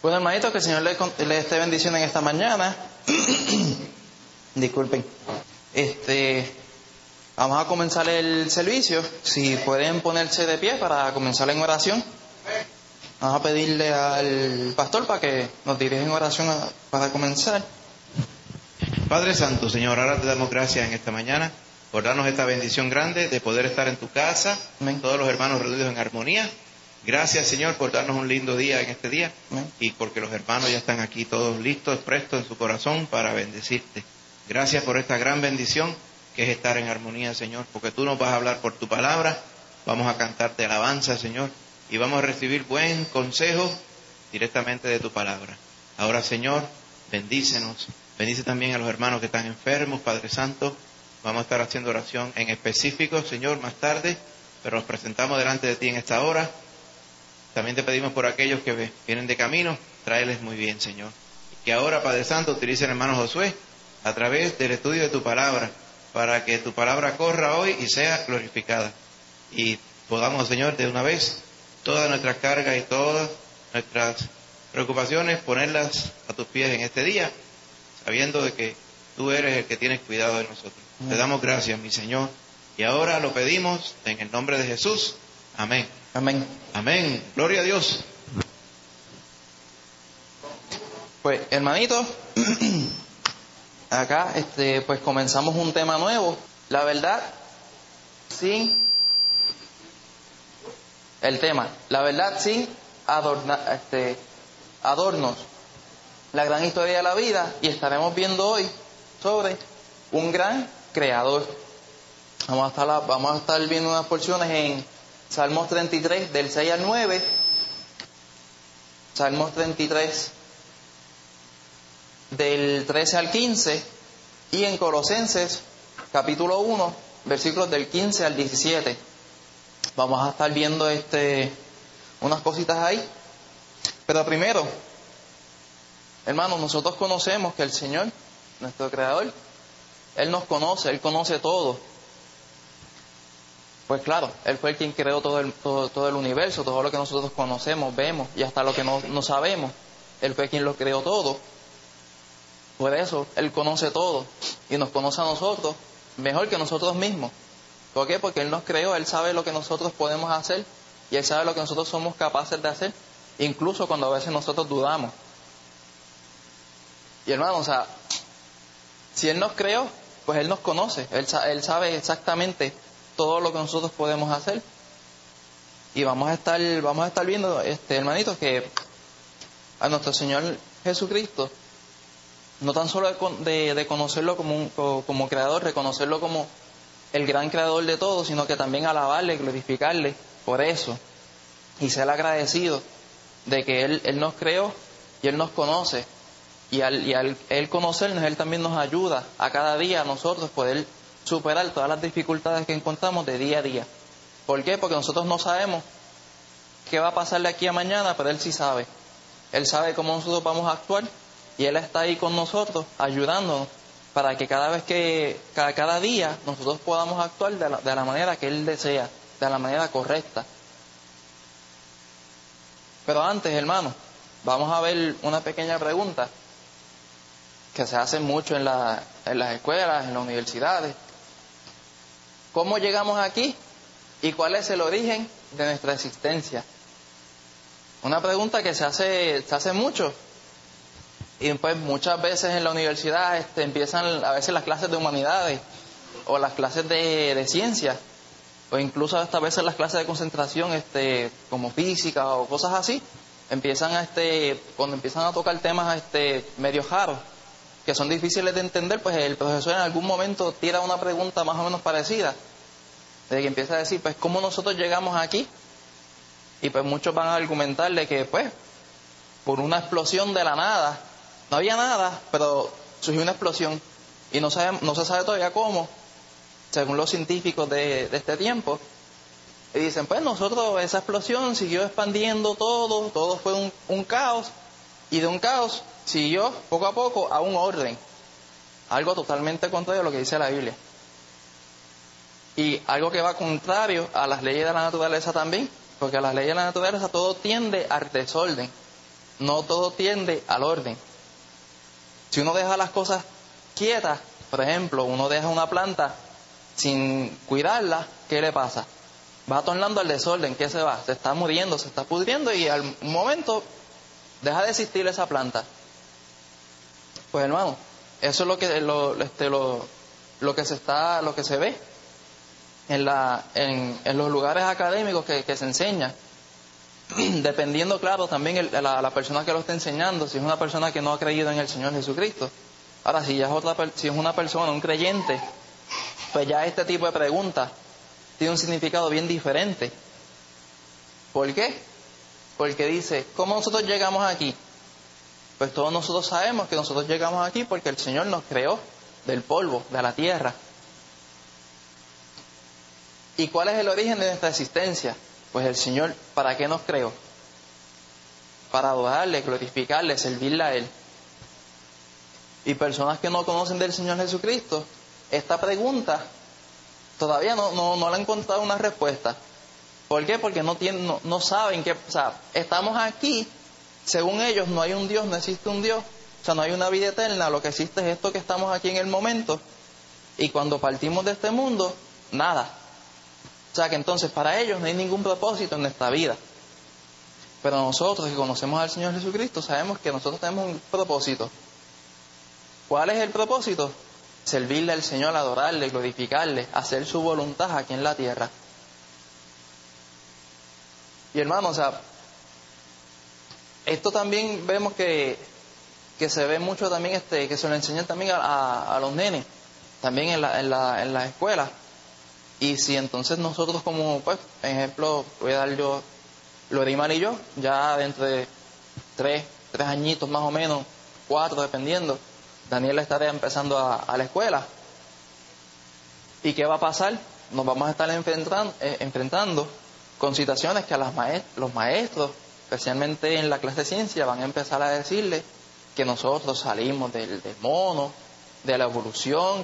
Bueno, hermanito, que el Señor le esté bendicionando en esta mañana. Disculpen. Vamos a comenzar el servicio. Si pueden ponerse de pie para comenzar en oración. Vamos a pedirle al pastor para que nos dirija en oración para comenzar. Padre Santo, Señor, ahora te damos gracias en esta mañana por darnos esta bendición grande de poder estar en tu casa, Amén. Todos los hermanos reunidos en armonía. Gracias, Señor, por darnos un lindo día en este día. Amén. Y porque los hermanos ya están aquí todos listos, prestos en su corazón para bendecirte. Gracias por esta gran bendición que es estar en armonía, Señor, porque tú nos vas a hablar por tu palabra, vamos a cantarte alabanza, Señor, y vamos a recibir buen consejo directamente de tu palabra. Ahora, Señor, bendícenos, bendice también a los hermanos que están enfermos, Padre Santo. Vamos a estar haciendo oración en específico, Señor, más tarde, pero los presentamos delante de ti en esta hora. También te pedimos por aquellos que vienen de camino, tráeles muy bien, Señor. Y que ahora, Padre Santo, utilice el hermano Josué a través del estudio de tu palabra, para que tu palabra corra hoy y sea glorificada. Y podamos, Señor, de una vez, todas nuestras cargas y todas nuestras preocupaciones, ponerlas a tus pies en este día, sabiendo de que tú eres el que tienes cuidado de nosotros. Te damos gracias, mi Señor. Y ahora lo pedimos en el nombre de Jesús. Amén. Amén. Amén. Gloria a Dios. Pues, hermanito, acá, pues comenzamos un tema nuevo. La verdad, sin el tema. La verdad, sin adornos. La gran historia de la vida. Y estaremos viendo hoy sobre un gran creador. Vamos a estar viendo unas porciones en Salmos 33, del 6 al 9. Salmos 33, del 13 al 15. Y en Colosenses, capítulo 1, versículos del 15 al 17. Vamos a estar viendo unas cositas ahí. Pero primero, hermanos, nosotros conocemos que el Señor, nuestro Creador, Él nos conoce, Él conoce todo. Pues claro, Él fue el quien creó todo el universo, todo lo que nosotros conocemos, vemos y hasta lo que no sabemos. Él fue quien lo creó todo. Por eso Él conoce todo y nos conoce a nosotros mejor que nosotros mismos. ¿Por qué? Porque Él nos creó, Él sabe lo que nosotros podemos hacer y Él sabe lo que nosotros somos capaces de hacer, incluso cuando a veces nosotros dudamos. Y hermano, si Él nos creó, pues Él nos conoce, Él sabe exactamente todo lo que nosotros podemos hacer. Y vamos a estar viendo, hermanitos, que a nuestro Señor Jesucristo, no tan solo de conocerlo como creador, reconocerlo como el gran creador de todo, sino que también alabarle, glorificarle por eso y ser agradecido de que Él nos creó y Él nos conoce, y al Él conocernos, Él también nos ayuda a cada día a nosotros poder superar todas las dificultades que encontramos de día a día. ¿Por qué? Porque nosotros no sabemos qué va a pasar de aquí a mañana, pero Él sí sabe. Él sabe cómo nosotros vamos a actuar y Él está ahí con nosotros, ayudándonos para que cada día nosotros podamos actuar de la manera que Él desea, de la manera correcta. Pero antes, hermanos, vamos a ver una pequeña pregunta que se hace mucho en las escuelas, en las universidades. ¿Cómo llegamos aquí y cuál es el origen de nuestra existencia? Una pregunta que se hace mucho. Y pues muchas veces en la universidad empiezan a veces las clases de humanidades o las clases de ciencias, o incluso hasta a veces las clases de concentración como física o cosas así. Cuando empiezan a tocar temas medio raros, que son difíciles de entender, pues el profesor en algún momento tira una pregunta más o menos parecida, de que empieza a decir, pues, ¿cómo nosotros llegamos aquí? Y pues muchos van a argumentarle que, pues, por una explosión de la nada, no había nada, pero surgió una explosión, y no se sabe todavía cómo, según los científicos de este tiempo. Y dicen, pues esa explosión siguió expandiendo todo fue un caos, y de un caos siguió poco a poco a un orden, algo totalmente contrario a lo que dice la Biblia, y algo que va contrario a las leyes de la naturaleza también, porque a las leyes de la naturaleza todo tiende al desorden, no todo tiende al orden. Si uno deja las cosas quietas, por ejemplo, uno deja una planta sin cuidarla, ¿qué le pasa? Va tornando al desorden. ¿Qué se va? Se está muriendo, se está pudriendo y al momento deja de existir esa planta. Pues hermano, eso es lo que se ve en los lugares académicos que se enseña. Dependiendo, claro, también la persona que lo está enseñando, si es una persona que no ha creído en el Señor Jesucristo. Ahora, si es una persona, un creyente, pues ya este tipo de preguntas tiene un significado bien diferente. ¿Por qué? Porque dice, ¿cómo nosotros llegamos aquí? Pues todos nosotros sabemos que nosotros llegamos aquí porque el Señor nos creó del polvo, de la tierra. ¿Y cuál es el origen de nuestra existencia? Pues el Señor, ¿para qué nos creó? Para adorarle, glorificarle, servirle a Él. Y personas que no conocen del Señor Jesucristo, esta pregunta todavía no le han encontrado una respuesta. ¿Por qué? Porque no saben que, o sea, estamos aquí, según ellos no hay un Dios, no existe un Dios, o sea, no hay una vida eterna, lo que existe es esto que estamos aquí en el momento, y cuando partimos de este mundo, nada. O sea que entonces para ellos no hay ningún propósito en nuestra vida. Pero nosotros que conocemos al Señor Jesucristo sabemos que nosotros tenemos un propósito. ¿Cuál es el propósito? Servirle al Señor, adorarle, glorificarle, hacer su voluntad aquí en la tierra. Y hermanos, o sea, esto también vemos que se ve mucho también, que se lo enseñan también a los nenes, también en las escuelas. Y si entonces nosotros como, pues, ejemplo, voy a dar yo, Lorimar y yo, ya dentro de tres añitos más o menos, 4 dependiendo, Daniel estará empezando a la escuela. ¿Y qué va a pasar? Nos vamos a estar enfrentando con situaciones que los maestros, especialmente en la clase de ciencia, van a empezar a decirle que nosotros salimos del mono, de la evolución,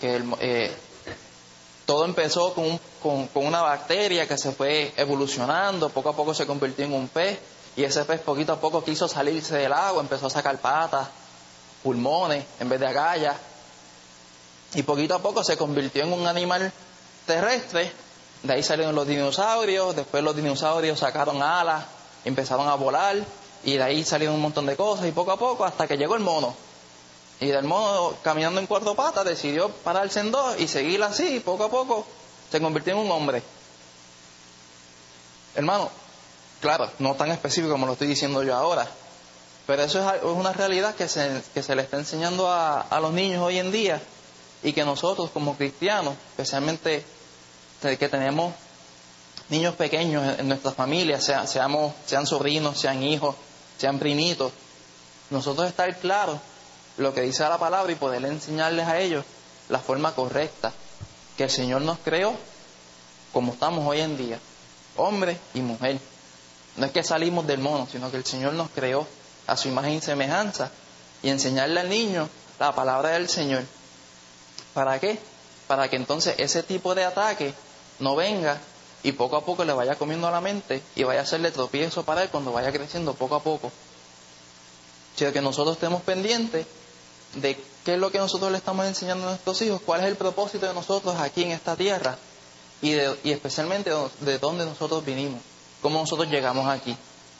todo empezó con una bacteria que se fue evolucionando, poco a poco se convirtió en un pez, y ese pez poquito a poco quiso salirse del agua, empezó a sacar patas, pulmones en vez de agallas, y poquito a poco se convirtió en un animal terrestre. De ahí salieron los dinosaurios, después los dinosaurios sacaron alas, empezaron a volar, y de ahí salieron un montón de cosas, y poco a poco hasta que llegó el mono. Y del mono, caminando en 4 patas, decidió pararse en 2 y seguir así, y poco a poco se convirtió en un hombre. Hermano, claro, no tan específico como lo estoy diciendo yo ahora, pero eso es una realidad que se le está enseñando a los niños hoy en día, y que nosotros como cristianos, especialmente que tenemos niños pequeños en nuestras familias, sean sobrinos, sean hijos, sean primitos, nosotros estar claros lo que dice la palabra y poder enseñarles a ellos la forma correcta, que el Señor nos creó como estamos hoy en día, hombre y mujer. No es que salimos del mono, sino que el Señor nos creó a su imagen y semejanza, y enseñarle al niño la palabra del Señor. ¿Para qué? Para que entonces ese tipo de ataque no venga y poco a poco le vaya comiendo a la mente y vaya a hacerle tropiezo para él cuando vaya creciendo poco a poco. Sino que nosotros estemos pendientes de qué es lo que nosotros le estamos enseñando a nuestros hijos, cuál es el propósito de nosotros aquí en esta tierra, y especialmente de dónde nosotros vinimos, cómo nosotros llegamos aquí.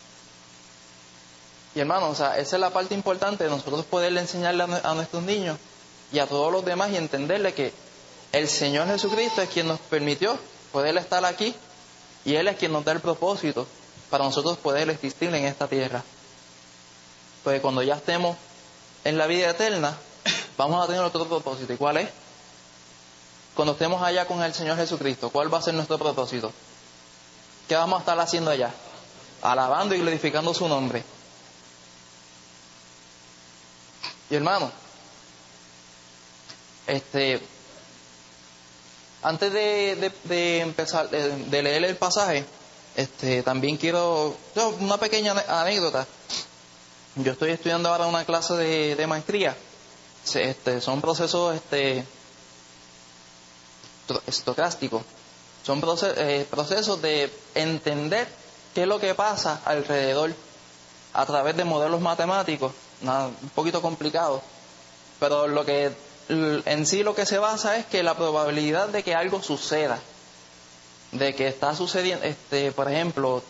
Y hermanos, o sea, esa es la parte importante de nosotros poderle enseñarle a nuestros niños y a todos los demás, y entenderle que el Señor Jesucristo es quien nos permitió poder estar aquí, y Él es quien nos da el propósito para nosotros poder existir en esta tierra. Porque cuando ya estemos en la vida eterna, vamos a tener otro propósito. ¿Y cuál es? Cuando estemos allá con el Señor Jesucristo, ¿cuál va a ser nuestro propósito? ¿Qué vamos a estar haciendo allá? Alabando y glorificando su nombre. Y hermano, antes de empezar, de leer el pasaje, también quiero una pequeña anécdota. Yo estoy estudiando ahora una clase de maestría. Son procesos estocásticos. Son procesos de entender qué es lo que pasa alrededor. a través de modelos matemáticos, un poquito complicado, pero en sí lo que se basa es que la probabilidad de que algo suceda, de que está sucediendo, por ejemplo,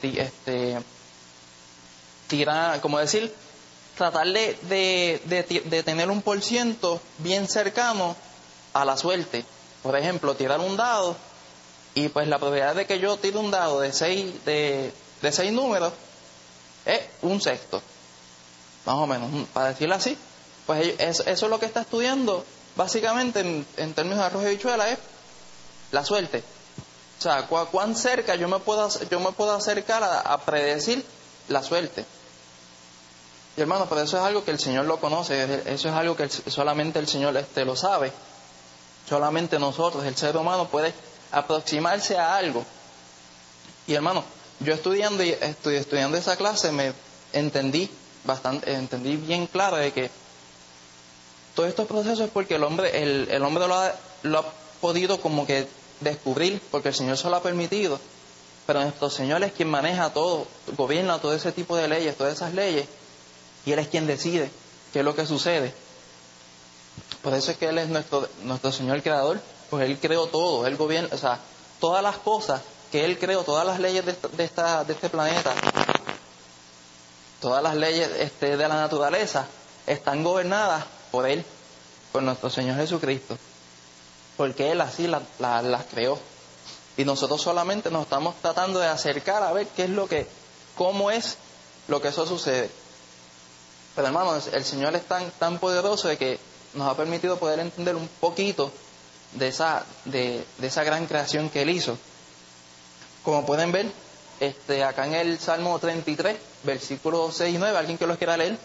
tratar de tener un % bien cercano a la suerte. Por ejemplo, tirar un dado y pues la probabilidad de que yo tire un dado de 6 números es un sexto, más o menos, para decirlo así. Pues eso es lo que está estudiando básicamente en términos de arroz y habichuela, es la suerte. O sea, cuán cerca yo me puedo acercar a predecir la suerte. Y hermano, pero eso es algo que el Señor lo conoce, eso es algo que solamente el Señor lo sabe. Solamente nosotros, el ser humano, puede aproximarse a algo. Y hermano, yo estudiando esa clase me entendí bien claro de que todos estos procesos es porque el hombre lo ha podido como que descubrir, porque el Señor se lo ha permitido. Pero nuestro Señor es quien maneja todo, gobierna todo ese tipo de leyes, todas esas leyes, y Él es quien decide qué es lo que sucede. Por eso es que Él es nuestro Señor creador, pues Él creó todo, Él gobierna, o sea, todas las cosas que Él creó, todas las leyes de este planeta, todas las leyes de la naturaleza, están gobernadas por Él, por nuestro Señor Jesucristo, porque Él así las creó. Y nosotros solamente nos estamos tratando de acercar a ver cómo es lo que eso sucede. Pero hermanos, el Señor es tan poderoso de que nos ha permitido poder entender un poquito de esa gran creación que Él hizo. Como pueden ver, acá en el Salmo 33, versículos 6 y 9, ¿alguien que los quiera leer?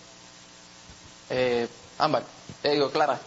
Ámbar, Clara.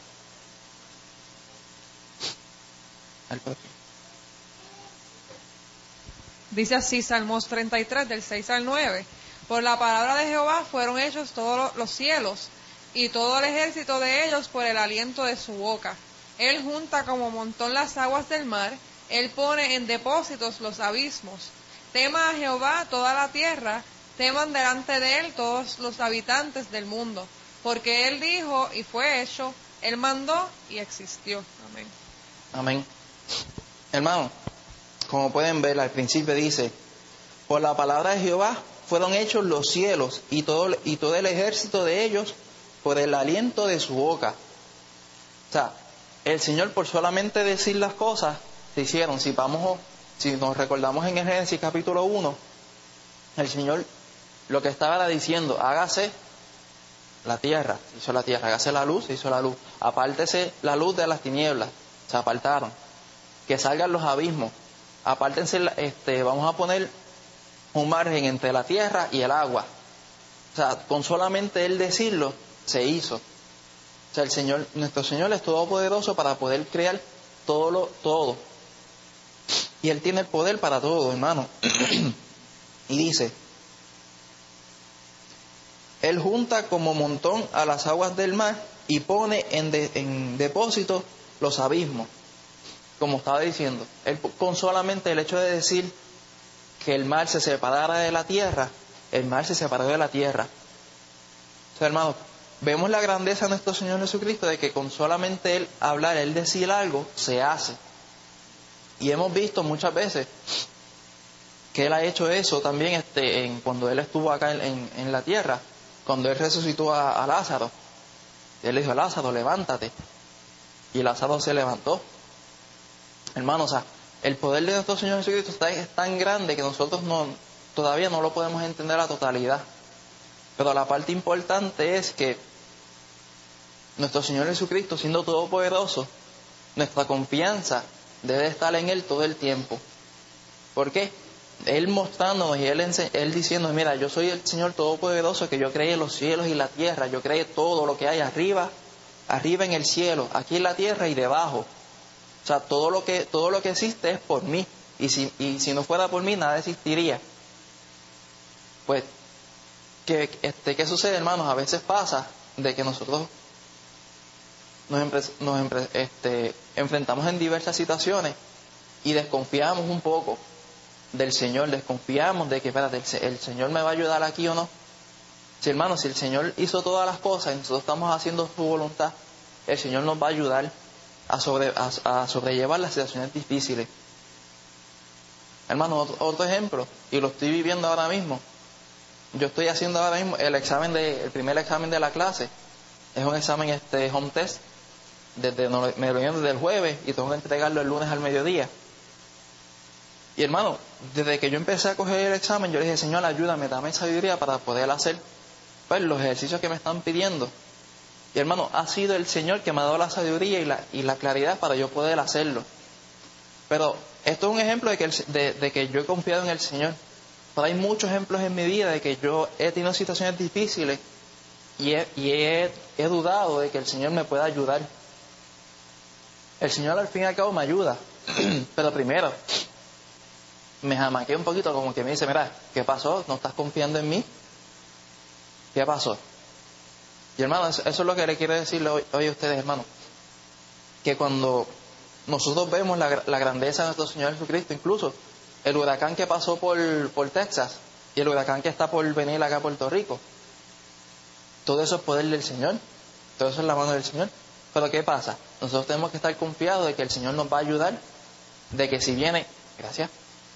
Dice así, Salmos 33, del 6 al 9. Por la palabra de Jehová fueron hechos todos los cielos, y todo el ejército de ellos por el aliento de su boca. Él junta como montón las aguas del mar, Él pone en depósitos los abismos. Tema a Jehová toda la tierra, teman delante de Él todos los habitantes del mundo. Porque Él dijo y fue hecho, Él mandó y existió. Amén. Amén. Hermano, como pueden ver, al principio dice, por la palabra de Jehová fueron hechos los cielos y todo el ejército de ellos por el aliento de su boca. O sea, el Señor por solamente decir las cosas se hicieron. Si nos recordamos en el Génesis capítulo 1, el Señor lo que estaba era diciendo, hágase la tierra, se hizo la tierra, hágase la luz, se hizo la luz, apártese la luz de las tinieblas, se apartaron, que salgan los abismos, apártense, vamos a poner un margen entre la tierra y el agua. O sea, con solamente Él decirlo, se hizo. O sea, nuestro Señor es todopoderoso para poder crear todo. Y Él tiene el poder para todo, hermano. Y dice, Él junta como montón a las aguas del mar y pone en depósito los abismos. Como estaba diciendo, Él con solamente el hecho de decir que el mar se separara de la tierra, el mar se separó de la tierra. O sea, hermanos, vemos la grandeza de nuestro Señor Jesucristo de que con solamente Él hablar, Él decir algo, se hace. Y hemos visto muchas veces que Él ha hecho eso también cuando Él estuvo acá en la tierra, cuando Él resucitó a Lázaro. Él le dijo, Lázaro, levántate. Y Lázaro se levantó. Hermanos, o sea, el poder de nuestro Señor Jesucristo es tan grande que nosotros todavía no lo podemos entender a la totalidad. Pero la parte importante es que nuestro Señor Jesucristo, siendo todopoderoso, nuestra confianza debe estar en Él todo el tiempo. ¿Por qué? Él mostrándonos y Él diciendo, mira, yo soy el Señor todopoderoso, que yo creé los cielos y la tierra, yo creé todo lo que hay arriba en el cielo, aquí en la tierra y debajo. O sea, todo lo que existe es por mí. Y si no fuera por mí, nada existiría. Pues, ¿qué sucede, hermanos? A veces pasa de que nosotros nos enfrentamos en diversas situaciones y desconfiamos un poco del Señor, desconfiamos de que, espérate, el Señor me va a ayudar aquí o no. Si hermano, si el Señor hizo todas las cosas y nosotros estamos haciendo su voluntad, el Señor nos va a ayudar a sobrellevar las situaciones difíciles. Hermano, otro ejemplo, y lo estoy viviendo ahora mismo. Yo estoy haciendo ahora mismo el primer examen de la clase. Es un examen home test. Me lo dieron desde el jueves y tengo que entregarlo el lunes al mediodía. Y hermano, desde que yo empecé a coger el examen, yo le dije, Señor, ayúdame, dame sabiduría para poder hacer pues los ejercicios que me están pidiendo. Y hermano, ha sido el Señor que me ha dado la sabiduría y la claridad para yo poder hacerlo. Pero esto es un ejemplo de que yo he confiado en el Señor. Pero hay muchos ejemplos en mi vida de que yo he tenido situaciones difíciles y he dudado de que el Señor me pueda ayudar. El Señor al fin y al cabo me ayuda. Pero primero, me jamaqué un poquito, como que me dice, mira, ¿qué pasó? ¿No estás confiando en mí? ¿Qué pasó? Y hermano, eso es lo que le quiero decirle hoy a ustedes, hermano. Que cuando nosotros vemos la grandeza de nuestro Señor Jesucristo, incluso el huracán que pasó por Texas y el huracán que está por venir acá a Puerto Rico, todo eso es poder del Señor, todo eso es la mano del Señor. Pero ¿qué pasa? Nosotros tenemos que estar confiados de que el Señor nos va a ayudar, de que si viene, gracias,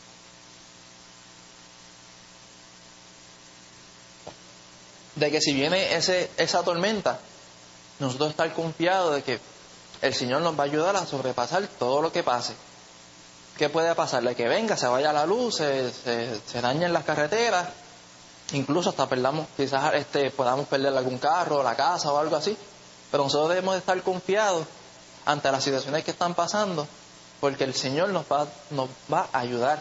de que si viene esa tormenta, nosotros estar confiados de que el Señor nos va a ayudar a sobrepasar todo lo que pase. ¿Qué puede pasar? De que venga, se vaya la luz, se dañen las carreteras, incluso hasta quizás podamos perder algún carro, la casa o algo así. Pero nosotros debemos de estar confiados ante las situaciones que están pasando, porque el Señor nos va a ayudar.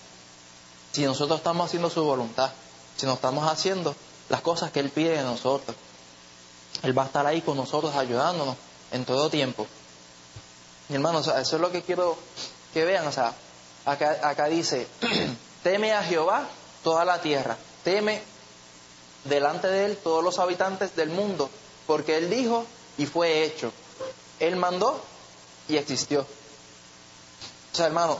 Si nosotros estamos haciendo su voluntad, si nos estamos haciendo las cosas que Él pide de nosotros, Él va a estar ahí con nosotros ayudándonos en todo tiempo. Mi hermano, eso es lo que quiero que vean. O sea, acá dice, teme a Jehová toda la tierra, teme delante de Él todos los habitantes del mundo, porque Él dijo y fue hecho. Él mandó y existió. O sea, hermano,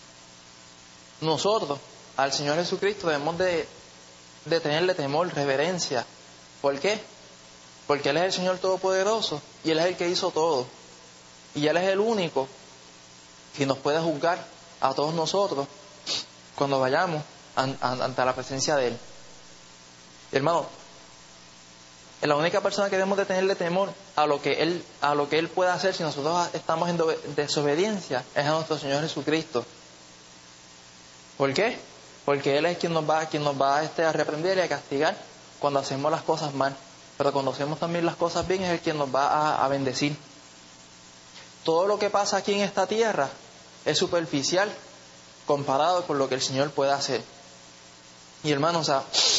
nosotros al Señor Jesucristo debemos de tenerle temor, reverencia. ¿Por qué? Porque Él es el Señor Todopoderoso y Él es el que hizo todo. Y Él es el único que nos puede juzgar a todos nosotros cuando vayamos ante la presencia de Él. Y hermano, la única persona que debemos de tenerle temor a lo que Él pueda hacer si nosotros estamos en desobediencia es a nuestro Señor Jesucristo. ¿Por qué? Porque Él es quien nos va a reprender y a castigar cuando hacemos las cosas mal. Pero cuando hacemos también las cosas bien, es Él quien nos va a bendecir. Todo lo que pasa aquí en esta tierra es superficial comparado con lo que el Señor puede hacer. Y hermanos,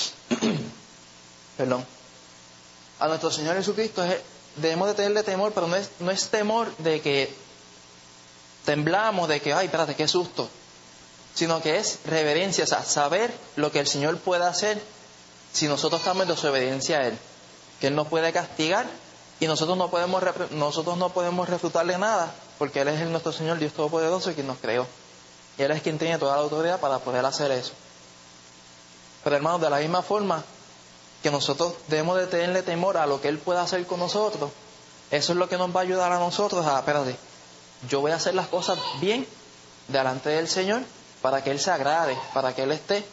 perdón, a nuestro Señor Jesucristo debemos de tenerle temor, pero no es temor de que temblamos, de que, ay, espérate, qué susto, sino que es reverencia, o sea, saber lo que el Señor puede hacer si nosotros estamos en desobediencia a Él, que Él nos puede castigar y nosotros no podemos refutarle nada, porque Él es nuestro Señor Dios Todopoderoso, quien nos creó, y Él es quien tiene toda la autoridad para poder hacer eso. Pero hermanos, de la misma forma que nosotros debemos de tenerle temor a lo que Él pueda hacer con nosotros, eso es lo que nos va a ayudar a nosotros espérate, yo voy a hacer las cosas bien delante del Señor para que Él se agrade, para que Él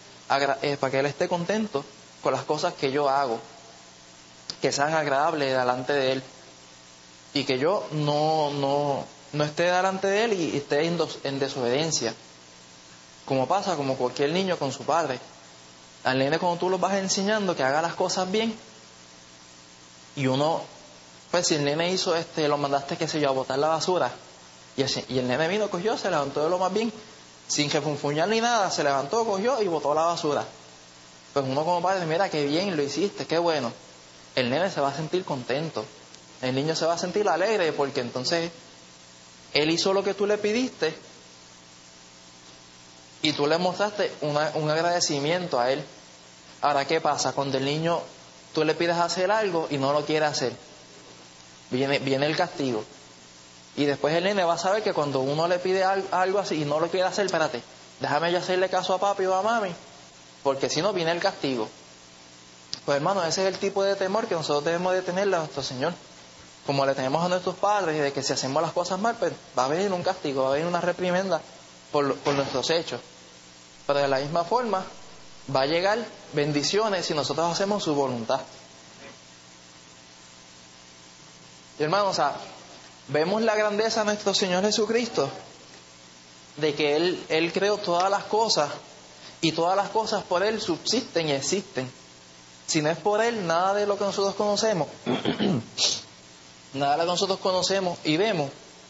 esté contento con las cosas que yo hago, que sean agradables delante de Él, y que yo no esté delante de Él y esté en desobediencia, como pasa como cualquier niño con su padre. Al nene, cuando tú lo vas enseñando que haga las cosas bien, y uno, pues si el nene hizo lo mandaste, qué sé yo, a botar la basura, y el nene vino, cogió, se levantó de lo más bien, sin refunfuñar ni nada, se levantó, cogió y botó la basura. Pues uno como padre, mira qué bien lo hiciste, qué bueno. El nene se va a sentir contento, el niño se va a sentir alegre, porque entonces él hizo lo que tú le pidiste y tú le mostraste un agradecimiento a él. Ahora, ¿qué pasa? Cuando el niño, tú le pides hacer algo y no lo quiere hacer, viene el castigo. Y después el nene va a saber que cuando uno le pide algo así y no lo quiere hacer, espérate, déjame yo hacerle caso a papi o a mami, porque si no viene el castigo. Pues hermano, ese es el tipo de temor que nosotros debemos de tenerle a nuestro Señor. Como le tenemos a nuestros padres, de que si hacemos las cosas mal, pues va a venir un castigo, va a venir una reprimenda por nuestros hechos. Pero de la misma forma, va a llegar bendiciones si nosotros hacemos su voluntad. Y hermano, o sea, vemos la grandeza de nuestro Señor Jesucristo, de que Él creó todas las cosas, y todas las cosas por Él subsisten y existen. Si no es por Él, nada de lo que nosotros conocemos, nada de lo que nosotros conocemos y vemos,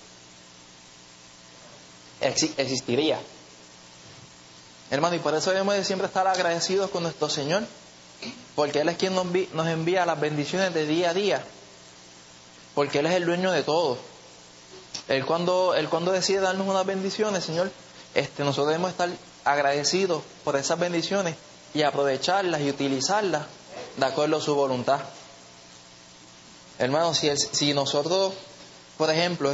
existiría. Hermano, y por eso debemos de siempre estar agradecidos con nuestro Señor, porque Él es quien nos envía las bendiciones de día a día, porque Él es el dueño de todo. Él cuando decide darnos unas bendiciones, Señor, nosotros debemos estar agradecidos por esas bendiciones y aprovecharlas y utilizarlas de acuerdo a su voluntad. Hermano, si nosotros, por ejemplo,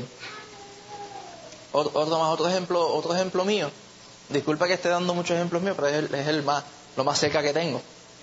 otro ejemplo mío, disculpa que esté dando muchos ejemplos míos, pero es lo más cerca que tengo.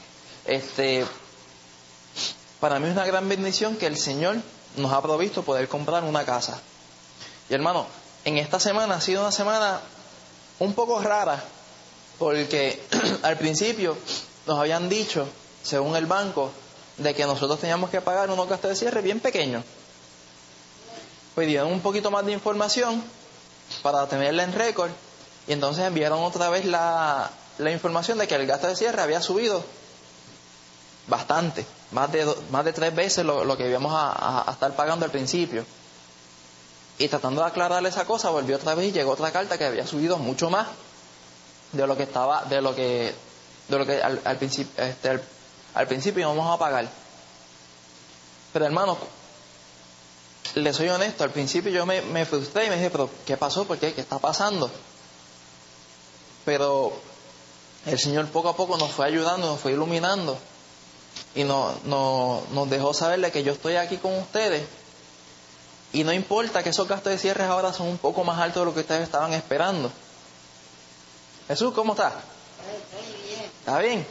Para mí es una gran bendición que el Señor nos ha provisto poder comprar una casa. Y hermano, en esta semana ha sido una semana un poco rara, porque al principio nos habían dicho, según el banco, de que nosotros teníamos que pagar unos gastos de cierre bien pequeños. Pues dieron un poquito más de información para tenerla en récord, y entonces enviaron otra vez la información de que el gasto de cierre había subido bastante, más de 3 veces lo que íbamos a estar pagando al principio. Y tratando de aclarar esa cosa, volvió otra vez y llegó otra carta que había subido mucho más de lo que estaba, de lo que al principio íbamos a pagar. Pero hermano, le soy honesto, al principio yo me frustré y me dije, pero ¿qué pasó? ¿Por qué? ¿Qué está pasando? Pero el Señor poco a poco nos fue ayudando, nos fue iluminando y nos dejó saberle que yo estoy aquí con ustedes. Y no importa que esos gastos de cierre ahora son un poco más altos de lo que ustedes estaban esperando. Jesús, ¿cómo está? ¿Está bien?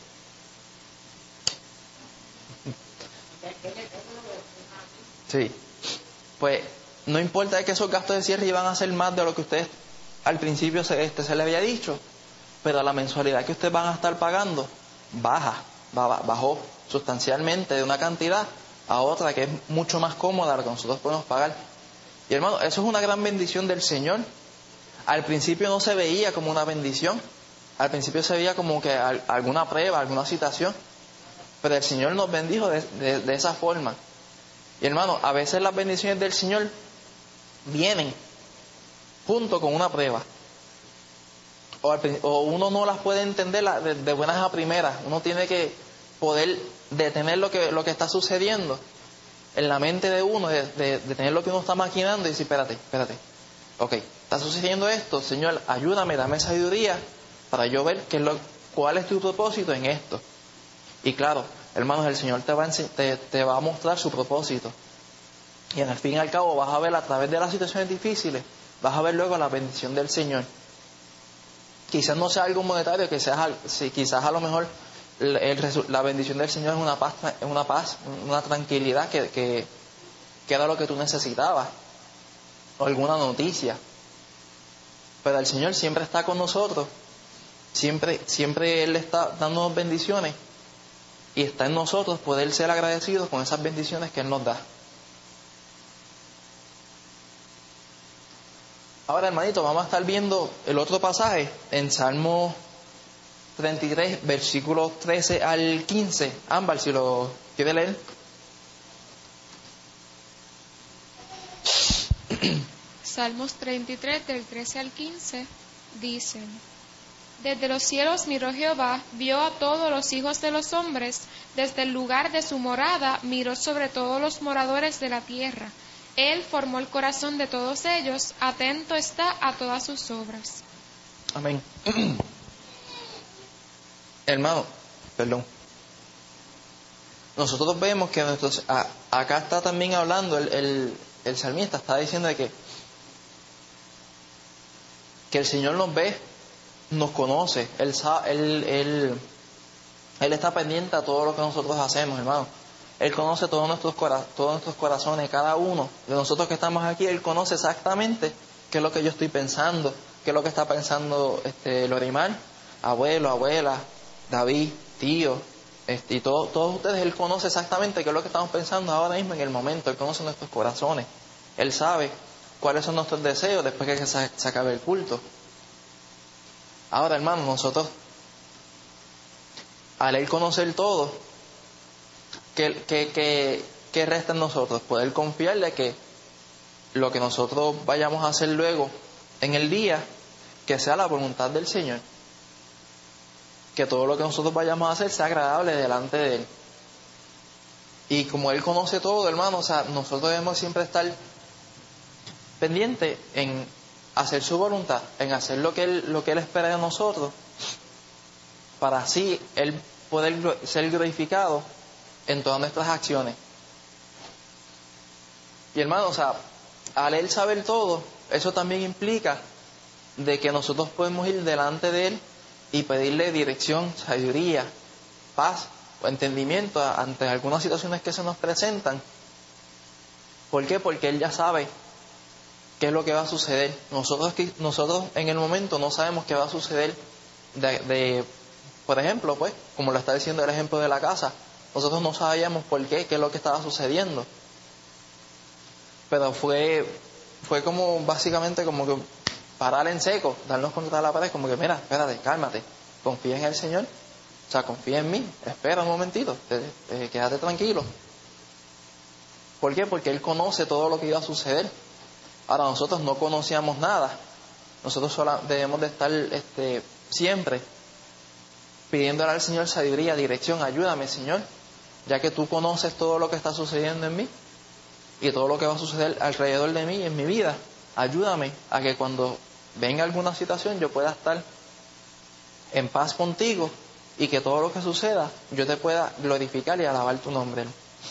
Sí. Pues no importa que esos gastos de cierre iban a ser más de lo que ustedes al principio se le había dicho, pero la mensualidad que ustedes van a estar pagando bajó sustancialmente de una cantidad a otra que es mucho más cómoda la que nosotros podemos pagar. Y hermano, eso es una gran bendición del Señor. Al principio no se veía como una bendición, al principio se veía como que alguna prueba, alguna situación, pero el Señor nos bendijo de esa forma. Y hermano, a veces las bendiciones del Señor vienen junto con una prueba, o uno no las puede entender de buenas a primeras. Uno tiene que poder detener lo que está sucediendo en la mente de uno, de tener lo que uno está maquinando y decir, espérate, ok, está sucediendo esto, Señor, ayúdame, dame sabiduría para yo ver cuál es tu propósito en esto. Y claro, hermanos, el Señor te va a mostrar su propósito, y al fin y al cabo vas a ver a través de las situaciones difíciles, vas a ver luego la bendición del Señor. Quizás no sea algo monetario, quizás a lo mejor la bendición del Señor es una paz, una tranquilidad que era lo que tú necesitabas, o alguna noticia. Pero el Señor siempre está con nosotros, siempre Él está dándonos bendiciones, y está en nosotros poder ser agradecidos con esas bendiciones que Él nos da. Ahora, hermanito, vamos a estar viendo el otro pasaje en Salmo 33, versículos 13 al 15. Ámbar, si lo quiere leer. Salmos 33, del 13 al 15, dicen: Desde los cielos miró Jehová, vio a todos los hijos de los hombres, desde el lugar de su morada miró sobre todos los moradores de la tierra. Él formó el corazón de todos ellos, atento está a todas sus obras. Amén. Hermano, perdón. Nosotros vemos que acá está también hablando el salmista, está diciendo de que el Señor nos ve, nos conoce, Él Él está pendiente a todo lo que nosotros hacemos, hermano. Él conoce todos nuestros corazones, cada uno de nosotros que estamos aquí. Él conoce exactamente qué es lo que yo estoy pensando, qué es lo que está pensando Lorimar, abuelo, abuela, David, tío, y todos ustedes. Él conoce exactamente qué es lo que estamos pensando ahora mismo en el momento. Él conoce nuestros corazones. Él sabe cuáles son nuestros deseos después que se acabe el culto. Ahora, hermanos, nosotros, al Él conocer todo, ¿qué resta en nosotros? Poder confiarle que lo que nosotros vayamos a hacer luego en el día, que sea la voluntad del Señor. Que todo lo que nosotros vayamos a hacer sea agradable delante de Él. Y como Él conoce todo, hermano, o sea, nosotros debemos siempre estar pendientes en hacer su voluntad, en hacer lo que Él espera de nosotros, para así Él poder ser glorificado en todas nuestras acciones. Y hermano, o sea, al Él saber todo, eso también implica de que nosotros podemos ir delante de Él y pedirle dirección, sabiduría, paz o entendimiento ante algunas situaciones que se nos presentan. ¿Por qué? Porque Él ya sabe qué es lo que va a suceder. Nosotros en el momento no sabemos qué va a suceder por ejemplo, pues, como lo está diciendo el ejemplo de la casa, nosotros no sabíamos por qué es lo que estaba sucediendo. Pero fue como básicamente como que parar en seco, darnos contra la pared, como que mira, espérate, cálmate, confía en el Señor, o sea, confía en mí, espera un momentito, quédate tranquilo. ¿Por qué? Porque Él conoce todo lo que iba a suceder. Ahora, nosotros no conocíamos nada. Nosotros debemos de estar siempre pidiéndole al Señor sabiduría, dirección. Ayúdame, Señor, ya que tú conoces todo lo que está sucediendo en mí y todo lo que va a suceder alrededor de mí y en mi vida. Ayúdame a que cuando venga alguna situación yo pueda estar en paz contigo y que todo lo que suceda yo te pueda glorificar y alabar tu nombre.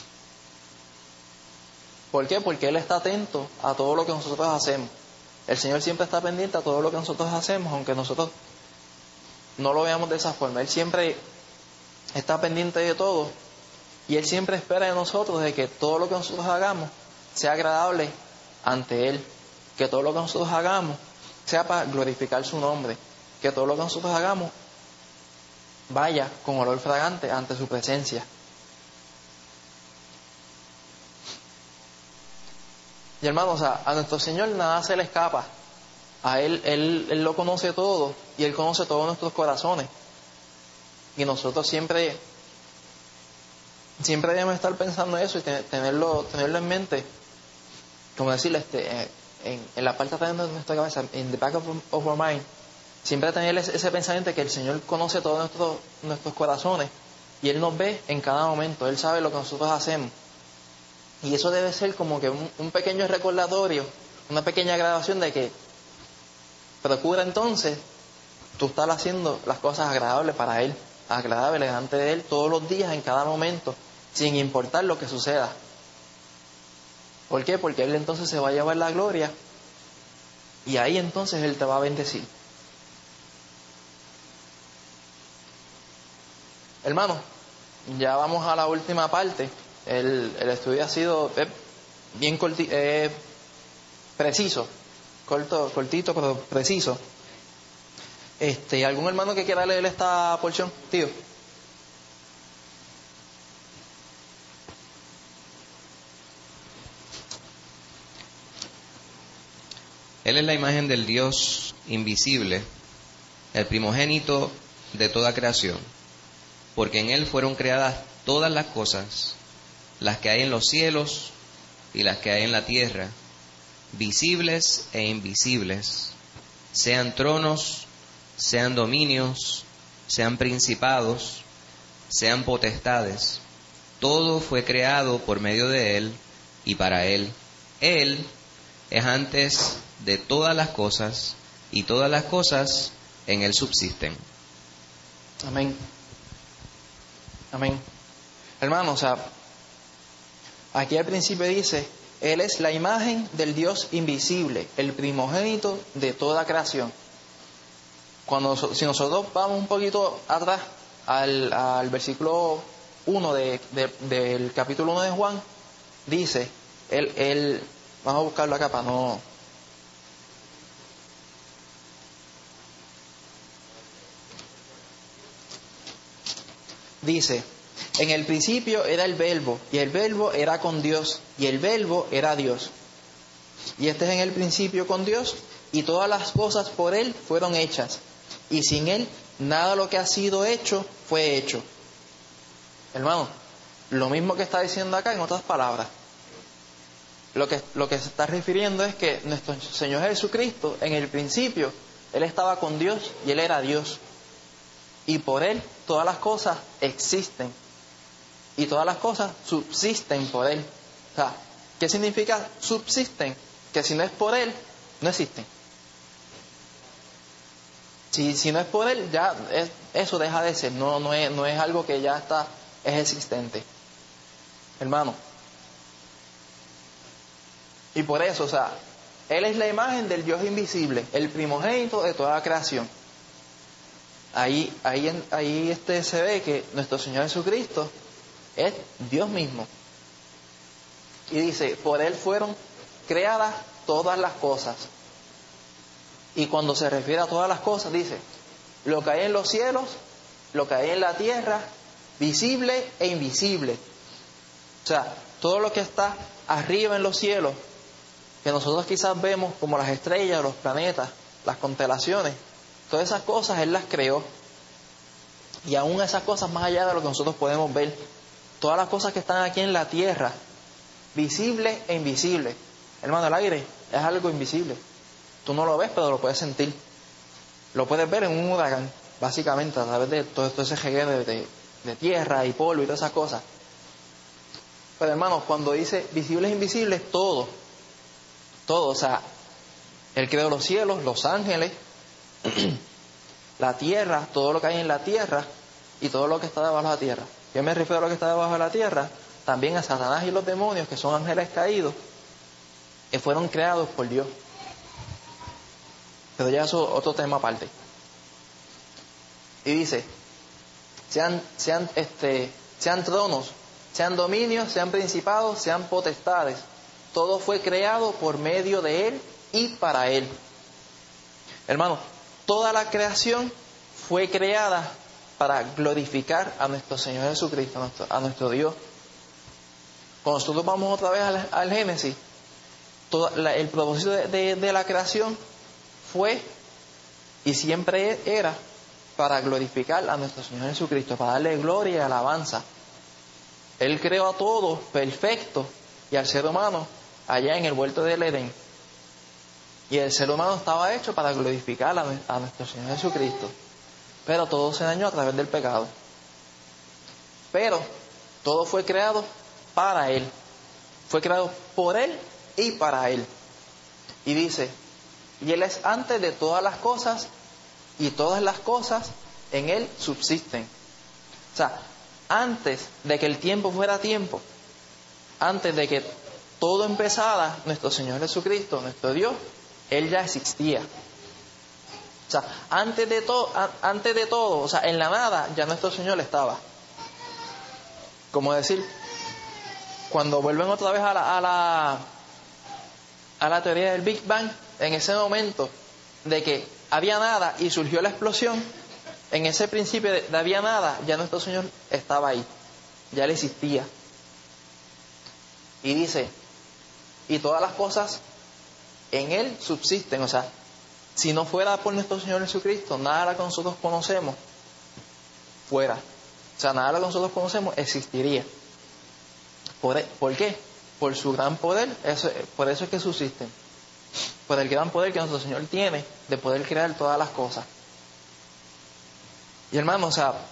¿Por qué? Porque Él está atento a todo lo que nosotros hacemos. El Señor siempre está pendiente a todo lo que nosotros hacemos, aunque nosotros no lo veamos de esa forma. Él siempre está pendiente de todo y Él siempre espera de nosotros de que todo lo que nosotros hagamos sea agradable ante Él. Que todo lo que nosotros hagamos sea para glorificar su nombre. Que todo lo que nosotros hagamos vaya con olor fragante ante su presencia. Y hermanos, o sea, a nuestro Señor nada se le escapa. A Él lo conoce todo y Él conoce todos nuestros corazones. Y nosotros siempre debemos estar pensando eso y tenerlo en mente. Como decirle, en la parte de atrás de nuestra cabeza, in the back of our mind, siempre tener ese pensamiento de que el Señor conoce todos nuestros corazones y Él nos ve en cada momento. Él sabe lo que nosotros hacemos. Y eso debe ser como que un pequeño recordatorio, una pequeña grabación de que procura entonces tú estar haciendo las cosas agradables para Él, agradables delante de Él todos los días, en cada momento, sin importar lo que suceda. ¿Por qué? Porque Él entonces se va a llevar la gloria y ahí entonces Él te va a bendecir. Hermano, ya vamos a la última parte. El estudio ha sido bien preciso, cortito pero preciso. ¿Algún hermano que quiera leer esta porción, tío? Él es la imagen del Dios invisible, el primogénito de toda creación, porque en Él fueron creadas todas las cosas, las que hay en los cielos y las que hay en la tierra, visibles e invisibles, sean tronos, sean dominios, sean principados, sean potestades. Todo fue creado por medio de Él y para Él. Él es antes de todas las cosas y todas las cosas en Él subsisten. Amén. Amén. Hermano, o sea, aquí al principio dice, Él es la imagen del Dios invisible, el primogénito de toda creación. Si nosotros vamos un poquito atrás al versículo 1 del capítulo 1 de Juan, dice, vamos a buscarlo acá para no... Dice, en el principio era el Verbo, y el Verbo era con Dios, y el Verbo era Dios. Y este es en el principio con Dios, y todas las cosas por Él fueron hechas, y sin Él nada de lo que ha sido hecho fue hecho. Hermano, lo mismo que está diciendo acá en otras palabras. Lo que se está refiriendo es que nuestro Señor Jesucristo, en el principio, Él estaba con Dios y Él era Dios. Y por Él todas las cosas existen. Y todas las cosas subsisten por Él. O sea, ¿qué significa subsisten? Que si no es por Él, no existen. Si no es por Él, ya eso deja de ser. No es algo que ya es existente. Hermano. Y por eso, o sea, Él es la imagen del Dios invisible, el primogénito de toda la creación. Ahí se ve que nuestro Señor Jesucristo es Dios mismo. Y dice, por Él fueron creadas todas las cosas. Y cuando se refiere a todas las cosas, dice, lo que hay en los cielos, lo que hay en la tierra, visible e invisible. O sea, todo lo que está arriba en los cielos, que nosotros quizás vemos como las estrellas, los planetas, las constelaciones, todas esas cosas Él las creó. Y aún esas cosas más allá de lo que nosotros podemos ver, todas las cosas que están aquí en la tierra, visibles e invisibles. Hermano, el aire es algo invisible. Tú no lo ves, pero lo puedes sentir. Lo puedes ver en un huracán, básicamente, a través de todo ese reguero de tierra y polvo y todas esas cosas. Pero hermanos, cuando dice visibles e invisibles, todo, o sea, Él creó los cielos, los ángeles, la tierra, todo lo que hay en la tierra y todo lo que está debajo de la tierra. Yo me refiero a lo que está debajo de la tierra, también a Satanás y los demonios, que son ángeles caídos, que fueron creados por Dios. Pero ya eso es otro tema aparte. Y dice, sean tronos, sean dominios, sean principados, sean potestades. Todo fue creado por medio de Él y para Él. Hermano, toda la creación fue creada para glorificar a nuestro Señor Jesucristo, a nuestro Dios. Cuando nosotros vamos otra vez al Génesis, el propósito de la creación fue y siempre era para glorificar a nuestro Señor Jesucristo, para darle gloria y alabanza. Él creó a todos perfecto y al ser humano allá en el huerto del Edén. Y el ser humano estaba hecho para glorificar a nuestro Señor Jesucristo. Pero todo se dañó a través del pecado. Pero todo fue creado para Él. Fue creado por Él y para Él. Y dice, y Él es antes de todas las cosas, y todas las cosas en Él subsisten. O sea, antes de que el tiempo fuera tiempo, antes de que todo empezara, nuestro Señor Jesucristo, nuestro Dios, Él ya existía. O sea, antes de todo, o sea, en la nada ya nuestro Señor estaba. Como decir, cuando vuelven otra vez a la teoría del Big Bang, en ese momento de que había nada y surgió la explosión, en ese principio de había nada, ya nuestro Señor estaba ahí, ya Él existía. Y dice, y todas las cosas en Él subsisten. O sea, si no fuera por nuestro Señor Jesucristo, nada de lo que nosotros conocemos fuera. O sea, nada de lo que nosotros conocemos existiría. ¿Por qué? Por su gran poder, por eso es que subsisten. Por el gran poder que nuestro Señor tiene de poder crear todas las cosas. Y hermano, o sea,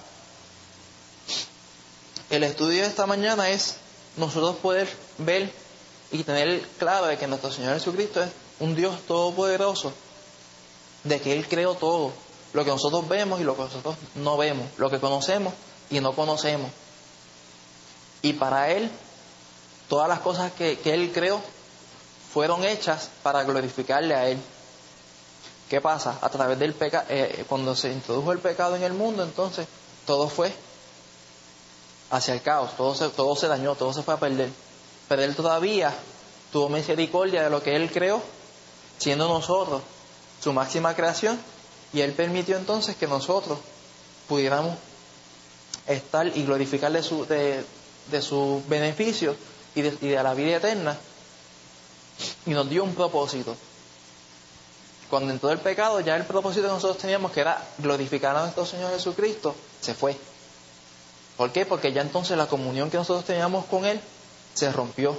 el estudio de esta mañana es nosotros poder ver y tener claro de que nuestro Señor Jesucristo es un Dios todopoderoso, de que Él creó todo, lo que nosotros vemos y lo que nosotros no vemos, lo que conocemos y no conocemos. Y para Él, todas las cosas que Él creó fueron hechas para glorificarle a Él. ¿Qué pasa? A través del pecado, cuando se introdujo el pecado en el mundo, entonces todo fue hacia el caos, todo se dañó, todo se fue a perder. Pero Él todavía tuvo misericordia de lo que Él creó, siendo nosotros su máxima creación, y Él permitió entonces que nosotros pudiéramos estar y glorificar de sus beneficios y de la vida eterna, y nos dio un propósito. Cuando entró el pecado, ya el propósito que nosotros teníamos, que era glorificar a nuestro Señor Jesucristo, se fue. ¿Por qué? Porque ya entonces la comunión que nosotros teníamos con Él se rompió.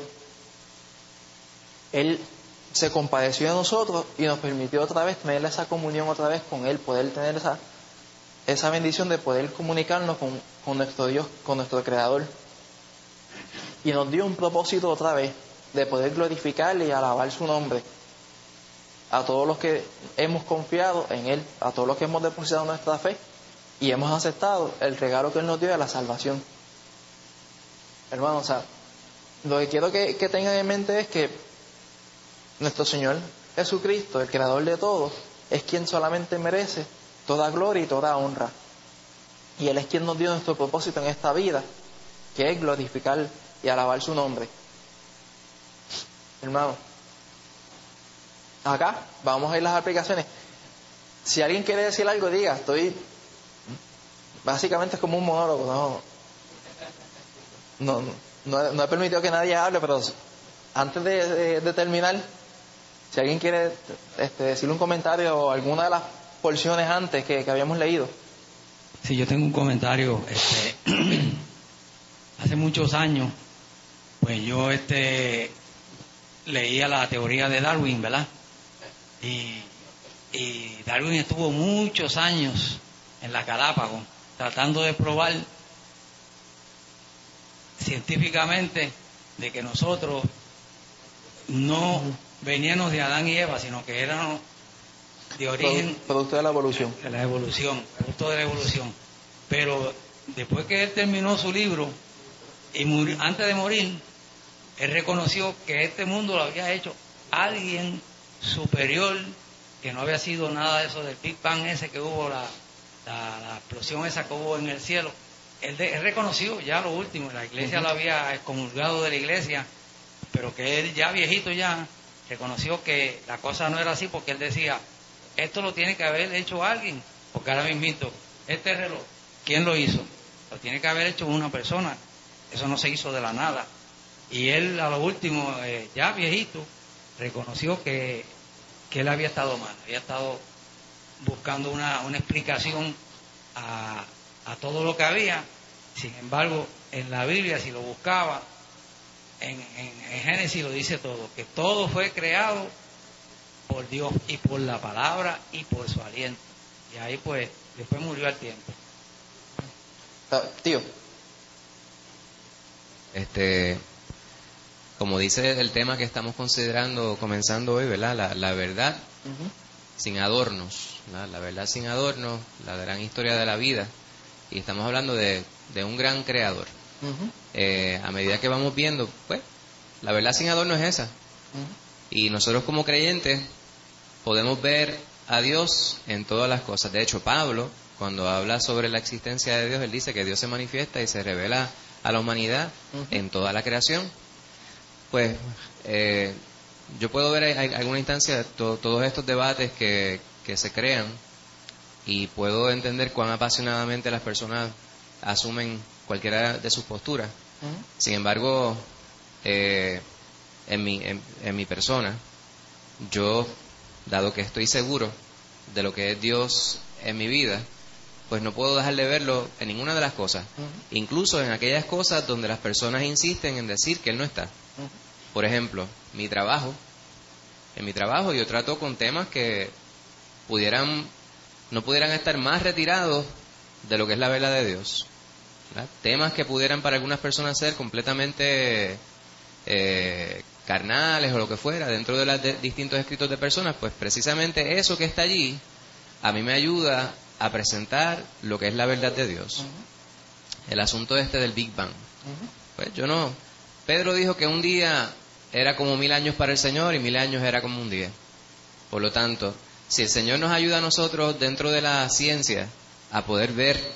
Él se compadeció de nosotros y nos permitió otra vez tener esa comunión otra vez con Él, poder tener esa bendición de poder comunicarnos con nuestro Dios, con nuestro Creador. Y nos dio un propósito otra vez de poder glorificarle y alabar su nombre a todos los que hemos confiado en Él, a todos los que hemos depositado nuestra fe y hemos aceptado el regalo que Él nos dio de la salvación. Hermanos, lo que quiero que tengan en mente es que nuestro Señor Jesucristo, el Creador de todo, es quien solamente merece toda gloria y toda honra. Y Él es quien nos dio nuestro propósito en esta vida, que es glorificar y alabar su nombre. Hermano, acá vamos a ir las aplicaciones. Si alguien quiere decir algo, diga. Básicamente es como un monólogo. No he permitido que nadie hable, pero antes de terminar, si alguien quiere decirle un comentario o alguna de las porciones antes que habíamos leído. Sí, yo tengo un comentario. Hace muchos años, pues yo leía la teoría de Darwin, ¿verdad? Y Darwin estuvo muchos años en la Galápagos tratando de probar científicamente de que nosotros no veníamos de Adán y Eva, sino que éramos de origen producto de la evolución. De la evolución, producto de la evolución. Pero después que él terminó su libro y antes de morir, él reconoció que este mundo lo había hecho alguien superior, que no había sido nada de eso del Big Bang ese que hubo, la explosión esa que hubo en el cielo. Él reconoció ya lo último, la iglesia lo había excomulgado de la iglesia, pero que él ya viejito ya reconoció que la cosa no era así, porque él decía, esto lo tiene que haber hecho alguien, porque ahora mismito, este reloj, ¿quién lo hizo? Lo tiene que haber hecho una persona, eso no se hizo de la nada. Y él a lo último, ya viejito, reconoció que él había estado mal, había estado buscando una explicación a todo lo que había. Sin embargo, en la Biblia, si lo buscaba, en Génesis lo dice todo, que todo fue creado por Dios y por la palabra y por su aliento. Y ahí pues, después murió al tiempo. Tío. Como dice el tema que estamos comenzando hoy, ¿verdad? La verdad sin adornos, ¿verdad? La verdad sin adornos, la gran historia de la vida. Y estamos hablando de un gran creador. A medida que vamos viendo, pues, la verdad sin adornos es esa. Y nosotros como creyentes podemos ver a Dios en todas las cosas. De hecho, Pablo, cuando habla sobre la existencia de Dios, él dice que Dios se manifiesta y se revela a la humanidad en toda la creación. Pues yo puedo ver en alguna instancia todos estos debates que se crean, y puedo entender cuán apasionadamente las personas asumen cualquiera de sus posturas. Sin embargo, en mi persona, yo, dado que estoy seguro de lo que es Dios en mi vida, pues no puedo dejar de verlo en ninguna de las cosas, incluso en aquellas cosas donde las personas insisten en decir que Él no está. Por ejemplo, mi trabajo. En mi trabajo yo trato con temas que no pudieran estar más retirados de lo que es la verdad de Dios, ¿verdad? Temas que pudieran para algunas personas ser completamente carnales o lo que fuera dentro de los distintos escritos de personas, pues precisamente eso que está allí a mí me ayuda a presentar lo que es la verdad de Dios. El asunto del Big Bang. Pues Pedro dijo que un día era como 1000 años para el Señor y 1000 años era como un día. Por lo tanto, si el Señor nos ayuda a nosotros dentro de la ciencia a poder ver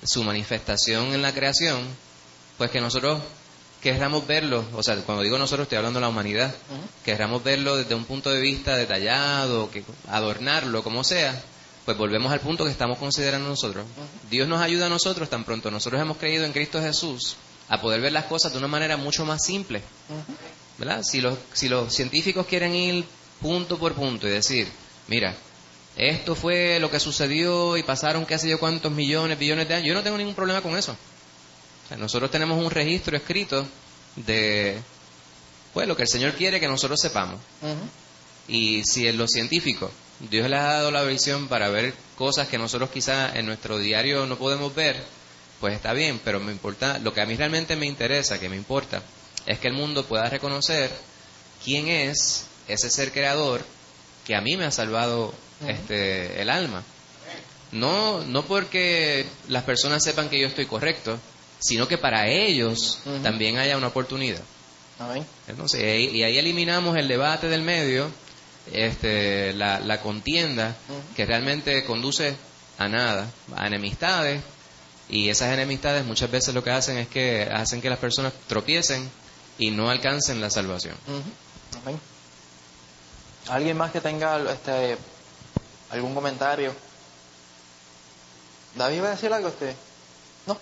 su manifestación en la creación, pues que nosotros querramos verlo, o sea, cuando digo nosotros estoy hablando de la humanidad, querramos verlo desde un punto de vista detallado, que adornarlo, como sea, pues volvemos al punto que estamos considerando nosotros. Dios nos ayuda a nosotros, tan pronto nosotros hemos creído en Cristo Jesús, a poder ver las cosas de una manera mucho más simple, ¿verdad? Si los científicos quieren ir punto por punto y decir, mira, esto fue lo que sucedió y pasaron qué sé yo cuántos millones, billones de años, yo no tengo ningún problema con eso. O sea, nosotros tenemos un registro escrito de pues lo que el Señor quiere que nosotros sepamos. Y si en los científicos Dios les ha dado la visión para ver cosas que nosotros quizá en nuestro diario no podemos ver, pues está bien, pero me importa, lo que a mí realmente me interesa, que me importa, es que el mundo pueda reconocer quién es ese ser creador que a mí me ha salvado el alma. No porque las personas sepan que yo estoy correcto, sino que para ellos también haya una oportunidad. Amén. Entonces, y ahí eliminamos el debate del medio, la contienda que realmente conduce a nada, a enemistades, y esas enemistades muchas veces lo que hacen es que hacen que las personas tropiecen y no alcancen la salvación. Amén. ¿Alguien más que tenga algún comentario? ¿David va a decir algo usted? ¿No?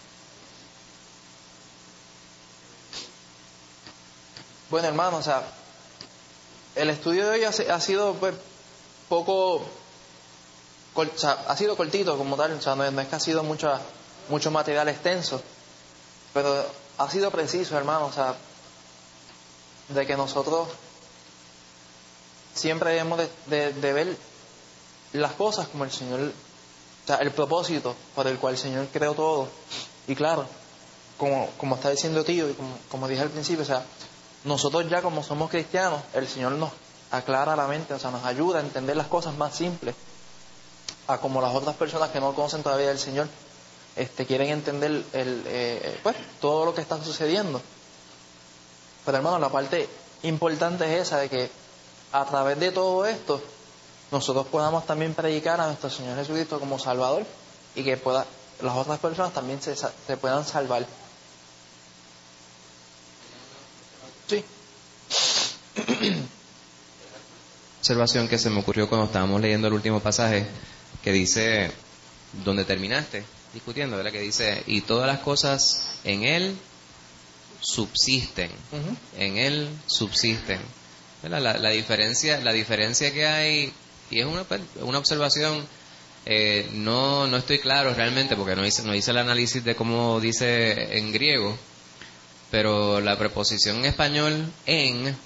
Bueno, hermano, o sea, el estudio de hoy ha sido pues poco, o sea, ha sido cortito como tal, o sea, no es que ha sido mucho material extenso, pero ha sido preciso, hermano, o sea, de que nosotros siempre debemos de ver las cosas como el Señor, o sea, el propósito por el cual el Señor creó todo. Y claro, como está diciendo tío y como dije al principio, o sea, nosotros ya como somos cristianos, el Señor nos aclara la mente, o sea, nos ayuda a entender las cosas más simples, a como las otras personas que no conocen todavía del Señor quieren entender pues todo lo que está sucediendo. Pero hermano, la parte importante es esa, de que a través de todo esto nosotros podamos también predicar a nuestro Señor Jesucristo como Salvador, y que las otras personas también se puedan salvar. Sí. Observación que se me ocurrió cuando estábamos leyendo el último pasaje, que dice, donde terminaste discutiendo, ¿verdad? Que dice, y todas las cosas en Él subsisten, en Él subsisten. La diferencia que hay, y es una observación, no estoy claro realmente porque no hice el análisis de cómo dice en griego, pero la preposición en español en,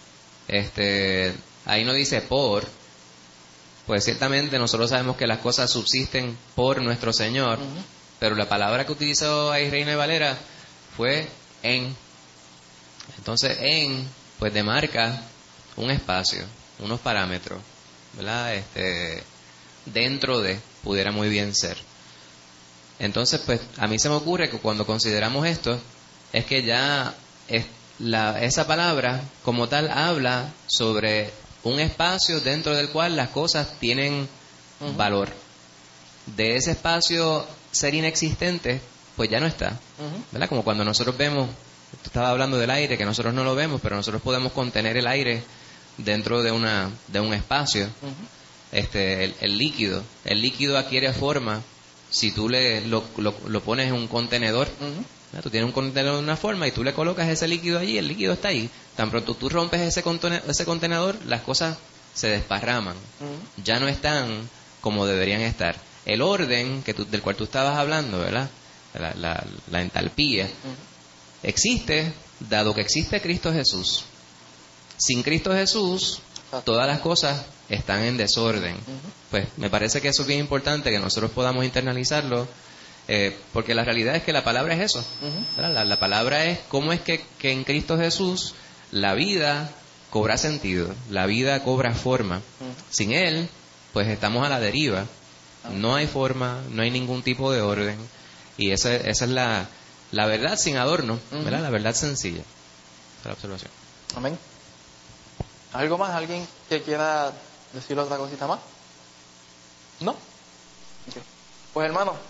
ahí no dice por, pues ciertamente nosotros sabemos que las cosas subsisten por nuestro Señor, pero la palabra que utilizó ahí Reina Valera fue en. Entonces en, pues demarca un espacio, unos parámetros, ¿verdad? Dentro de, pudiera muy bien ser. Entonces, pues, a mí se me ocurre que cuando consideramos esto, es que ya esa palabra como tal habla sobre un espacio dentro del cual las cosas tienen valor. De ese espacio ser inexistente, pues ya no está, ¿verdad? Como cuando nosotros vemos, estaba hablando del aire, que nosotros no lo vemos, pero nosotros podemos contener el aire dentro de un espacio. El líquido adquiere forma si tú lo pones en un contenedor. Tú tienes un contenedor de una forma y tú le colocas ese líquido allí, el líquido está ahí. Tan pronto tú rompes ese contenedor, las cosas se desparraman, ya no están como deberían estar. El orden del cual tú estabas hablando, ¿verdad? La entalpía existe dado que existe Cristo Jesús. Sin Cristo Jesús, todas las cosas están en desorden. Pues me parece que eso es bien importante, que nosotros podamos internalizarlo, porque la realidad es que la palabra es eso. La palabra es cómo es que en Cristo Jesús la vida cobra sentido, la vida cobra forma. Sin Él, pues estamos a la deriva. No hay forma, no hay ningún tipo de orden. Y esa es la verdad sin adorno, ¿verdad? La verdad sencilla. Esa es la observación. Amén. ¿Algo más? ¿Alguien que quiera decir otra cosita más? ¿No? Okay. Pues hermano,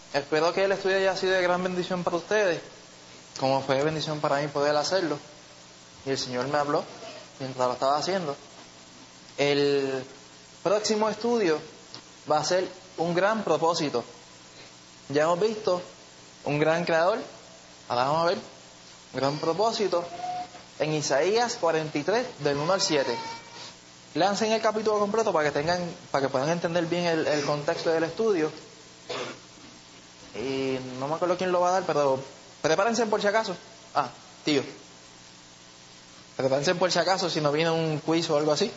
Espero que el estudio haya sido de gran bendición para ustedes, como fue de bendición para mí poder hacerlo. Y el Señor me habló mientras lo estaba haciendo. El próximo estudio va a ser un gran propósito. Ya hemos visto un gran creador. Ahora vamos a ver un gran propósito en Isaías 43 del 1 al 7. Lancen el capítulo completo para que puedan entender bien el contexto del estudio. Y no me acuerdo quién lo va a dar, pero prepárense por si acaso. Tío, prepárense por si acaso si no viene un quiz o algo así.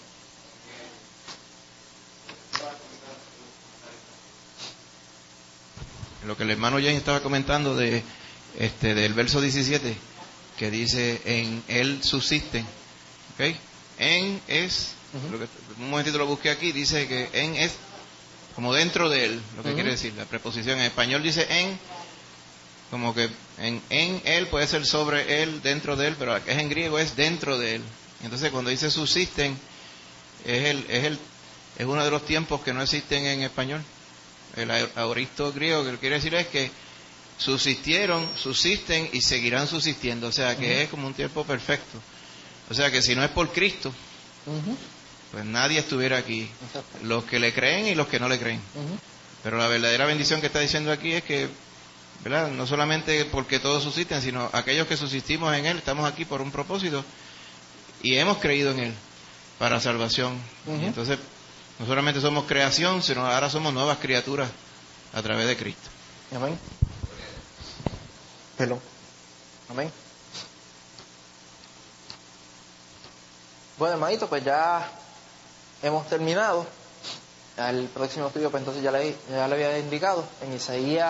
Lo que el hermano James estaba comentando del verso 17, que dice, en él subsisten. ¿Okay? En es, un momentito lo busqué aquí, dice que en es como dentro de él, lo que quiere decir, la preposición en español dice en, como que en él puede ser sobre él, dentro de él, pero es en griego, es dentro de él. Entonces cuando dice subsisten, es uno de los tiempos que no existen en español. El aoristo griego, que lo que quiere decir es que subsistieron, subsisten y seguirán subsistiendo. O sea que es como un tiempo perfecto. O sea que si no es por Cristo, pues nadie estuviera aquí. Los que le creen y los que no le creen. Pero la verdadera bendición que está diciendo aquí es que, ¿verdad?, no solamente porque todos subsisten, sino aquellos que subsistimos en Él, estamos aquí por un propósito y hemos creído en Él para salvación. Y entonces no solamente somos creación, sino ahora somos nuevas criaturas a través de Cristo. Amén. Perdón. Amén. Bueno, hermanito, pues ya hemos terminado. El próximo estudio, pues entonces ya le había indicado, en Isaías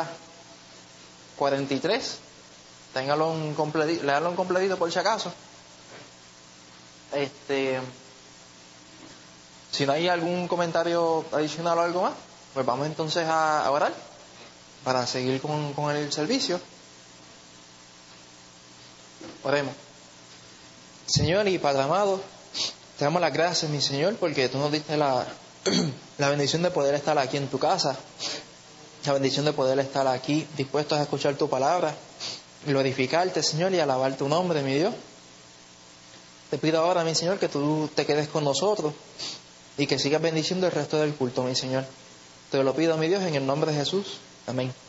43. Téngalo un completito por si acaso. Si no hay algún comentario adicional o algo más, pues vamos entonces a orar para seguir con el servicio. Oremos. Señor y Padre amado, te damos las gracias, mi Señor, porque tú nos diste la bendición de poder estar aquí en tu casa, la bendición de poder estar aquí dispuestos a escuchar tu palabra, glorificarte, Señor, y alabar tu nombre, mi Dios. Te pido ahora, mi Señor, que tú te quedes con nosotros y que sigas bendiciendo el resto del culto, mi Señor. Te lo pido, mi Dios, en el nombre de Jesús. Amén.